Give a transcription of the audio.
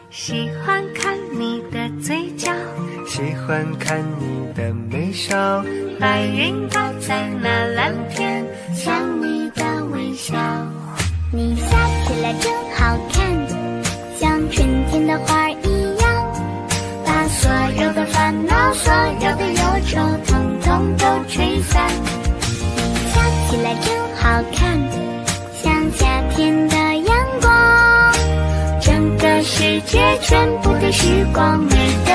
喜欢看你的嘴角， 喜欢看你的眉梢， 白云挂在那蓝天，像你的微笑。 你笑起来真好看，像春天的花一样， 把所有的烦恼，所有的忧愁，统统都吹散。 你笑起来真好看，像夏天的阳光， 整个世界全部的时光美。